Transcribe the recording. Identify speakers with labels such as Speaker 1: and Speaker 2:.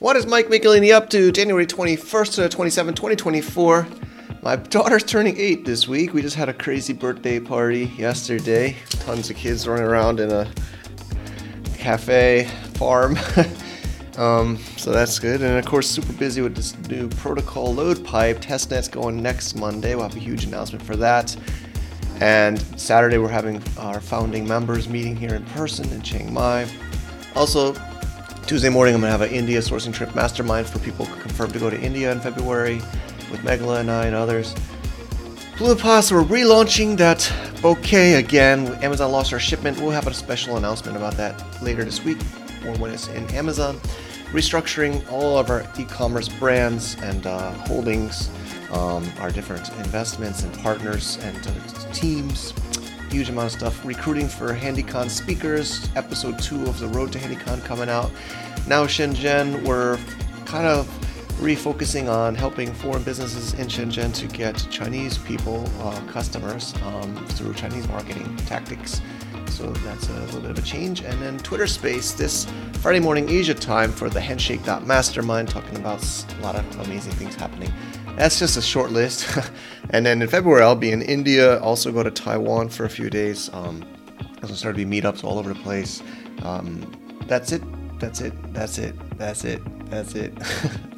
Speaker 1: What is Mike Michelini up to? January 21st to 27th, 2024. My daughter's turning 8 this week. We just had a crazy birthday party yesterday. Tons of kids running around in a cafe farm. So that's good. And of course, super busy with this new protocol load pipe. Testnet's going next Monday. We'll have a huge announcement for that. And Saturday, we're having our founding members meeting here in person in Chiang Mai. Also, Tuesday morning, I'm going to have an India sourcing trip mastermind for people who confirmed to go to India in February with Meghala and I and others. Bluepass, we're relaunching that bouquet again. Amazon lost our shipment. We'll have a special announcement about that later this week or when it's in Amazon. Restructuring all of our e-commerce brands and holdings, our different investments and partners and teams. Huge amount of stuff. Recruiting for HandyCon speakers. Episode 2 of the Road to HandyCon coming out. Now Shenzhen, we're kind of refocusing on helping foreign businesses in Shenzhen to get Chinese people, customers, through Chinese marketing tactics. So that's a little bit of a change. And then Twitter Space this Friday morning Asia time for the Handshake.Mastermind, talking about a lot of amazing things happening. That's just a short list. And then in February, I'll be in India, also go to Taiwan for a few days. There's start to be meetups all over the place. That's it.